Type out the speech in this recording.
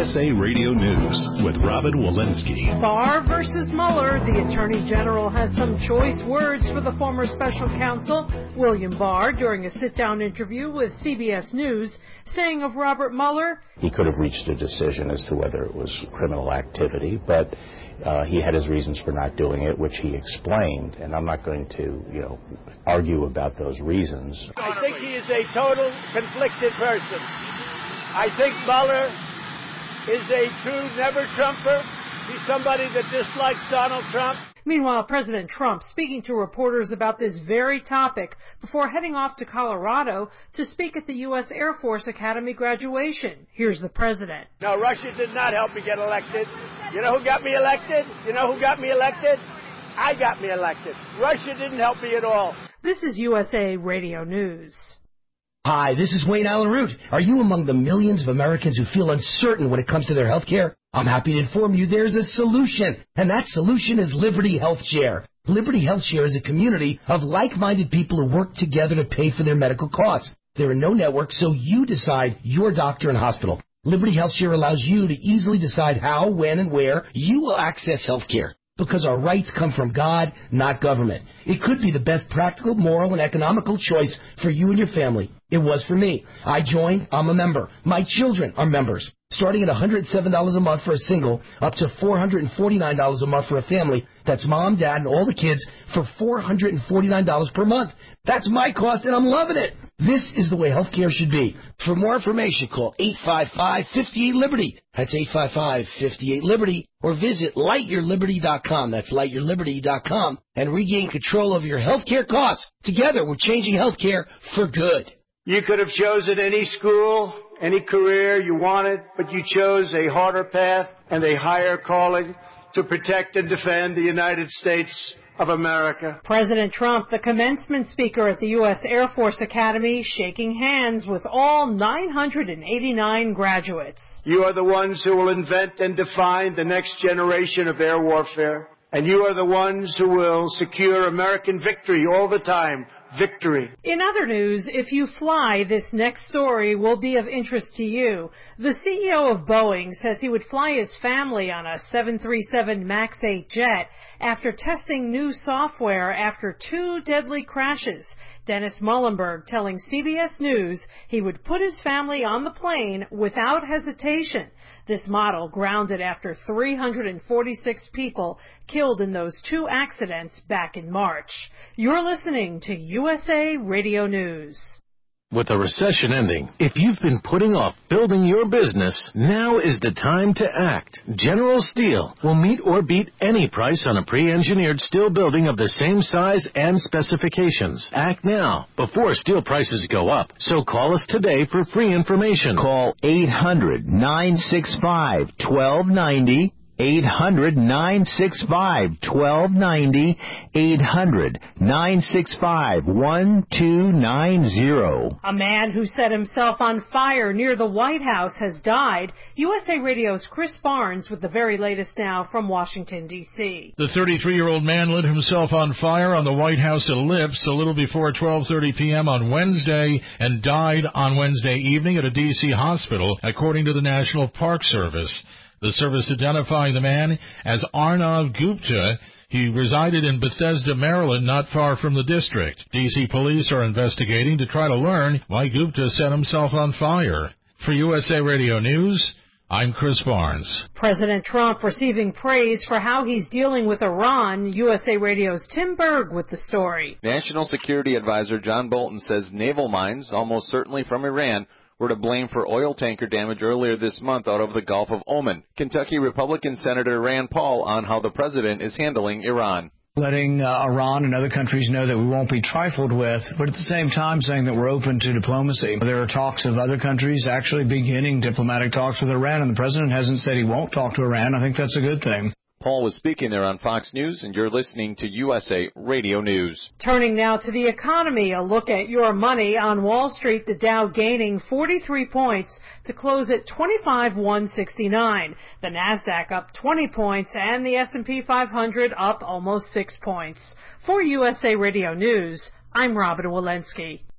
USA Radio News with Robin Walensky. Barr versus Mueller. The Attorney General has some choice words for the former special counsel, William Barr, during a sit-down interview with CBS News, saying of Robert Mueller, he could have reached a decision as to whether it was criminal activity, but he had his reasons for not doing it, which he explained, and I'm not going to, argue about those reasons. I think he is a total conflicted person. I think Mueller is a true never-Trumper. He's somebody that dislikes Donald Trump. Meanwhile, President Trump speaking to reporters about this very topic before heading off to Colorado to speak at the U.S. Air Force Academy graduation. Here's the president. No, Russia did not help me get elected. You know who got me elected? I got me elected. Russia didn't help me at all. This is USA Radio News. Hi, this is Wayne Allen Root. Are you among the millions of Americans who feel uncertain when it comes to their health care? I'm happy to inform you there's a solution, and that solution is Liberty Health Share. Liberty Health Share is a community of like-minded people who work together to pay for their medical costs. There are no networks, so you decide your doctor and hospital. Liberty Health Share allows you to easily decide how, when, and where you will access health care. Because our rights come from God, not government. It could be the best practical, moral, and economical choice for you and your family. It was for me. I joined. I'm a member. My children are members. Starting at $107 a month for a single, up to $449 a month for a family. That's mom, dad, and all the kids for $449 per month. That's my cost, and I'm loving it. This is the way healthcare should be. For more information, call 855-58-LIBERTY. That's 855-58-LIBERTY. Or visit lightyourliberty.com. That's lightyourliberty.com. And regain control of your healthcare costs. Together, we're changing healthcare for good. You could have chosen any school, any career you wanted, but you chose a harder path and a higher calling to protect and defend the United States of America. President Trump, the commencement speaker at the U.S. Air Force Academy, shaking hands with all 989 graduates. You are the ones who will invent and define the next generation of air warfare. And you are the ones who will secure American victory all the time. Victory. In other news, if you fly, this next story will be of interest to you. The CEO of Boeing says he would fly his family on a 737 MAX 8 jet after testing new software after 2 deadly crashes. Dennis Muhlenberg telling CBS News he would put his family on the plane without hesitation. This model grounded after 346 people killed in those 2 accidents back in March. You're listening to USA Radio News. With the recession ending, if you've been putting off building your business, now is the time to act. General Steel will meet or beat any price on a pre-engineered steel building of the same size and specifications. Act now, before steel prices go up. So call us today for free information. Call 800-965-1290. 800-965-1290, 800-965-1290. A man who set himself on fire near the White House has died. USA Radio's Chris Barnes with the very latest now from Washington, D.C. The 33-year-old man lit himself on fire on the White House ellipse a little before 12:30 p.m. on Wednesday and died on Wednesday evening at a D.C. hospital, according to the National Park Service. The service identifying the man as Arnav Gupta. He resided in Bethesda, Maryland, not far from the district. D.C. police are investigating to try to learn why Gupta set himself on fire. For USA Radio News, I'm Chris Barnes. President Trump receiving praise for how he's dealing with Iran. USA Radio's Tim Berg with the story. National Security Advisor John Bolton says naval mines, almost certainly from Iran, were to blame for oil tanker damage earlier this month out of the Gulf of Oman. Kentucky Republican Senator Rand Paul on how the president is handling Iran. Letting Iran and other countries know that we won't be trifled with, but at the same time saying that we're open to diplomacy. There are talks of other countries actually beginning diplomatic talks with Iran, and the president hasn't said he won't talk to Iran. I think that's a good thing. Paul was speaking there on Fox News, and you're listening to USA Radio News. Turning now to the economy, a look at your money on Wall Street, the Dow gaining 43 points to close at 25,169. The Nasdaq up 20 points, and the S&P 500 up almost 6 points. For USA Radio News, I'm Robin Walensky.